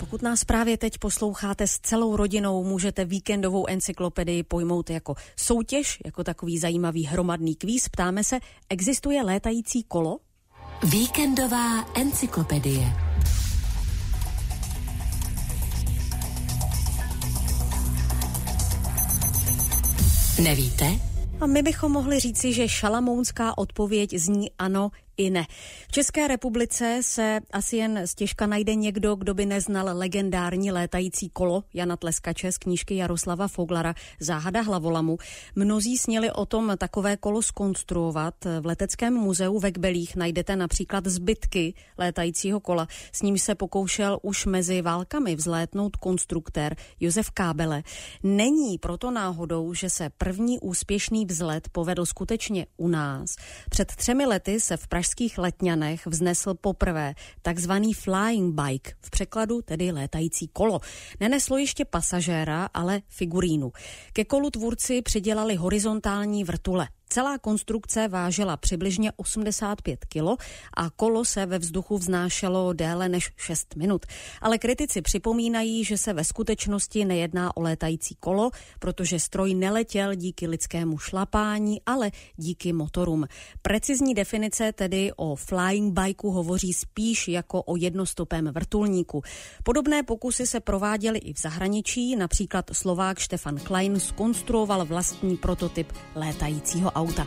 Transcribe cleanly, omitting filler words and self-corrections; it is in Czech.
Pokud nás právě teď posloucháte s celou rodinou, můžete víkendovou encyklopedii pojmout jako soutěž, jako takový zajímavý hromadný kvíz. Ptáme se, existuje létající kolo? Víkendová encyklopedie. Nevíte? A my bychom mohli říci, že šalamounská odpověď zní ano i ne. V České republice se asi jen stěžka najde někdo, kdo by neznal legendární létající kolo Jana Tleskače z knížky Jaroslava Foglara Záhada hlavolamu. Mnozí sněli o tom takové kolo zkonstruovat. V Leteckém muzeu ve Kbelích najdete například zbytky létajícího kola. S ním se pokoušel už mezi válkami vzlétnout konstruktér Josef Kábele. Není proto náhodou, že se první úspěšný vzlet povedl skutečně u nás. Před 3 lety se v pražských Letňanech vznesl poprvé takzvaný flying bike, v překladu tedy létající kolo. Neneslo ještě pasažéra, ale figurínu. Ke kolu tvůrci přidělali horizontální vrtule. Celá konstrukce vážila přibližně 85 kilo a kolo se ve vzduchu vznášelo déle než 6 minut. Ale kritici připomínají, že se ve skutečnosti nejedná o létající kolo, protože stroj neletěl díky lidskému šlapání, ale díky motorům. Precizní definice tedy o flying bikeu hovoří spíš jako o jednostopém vrtulníku. Podobné pokusy se prováděly i v zahraničí, například Slovák Štefan Klein zkonstruoval vlastní prototyp létajícího auta.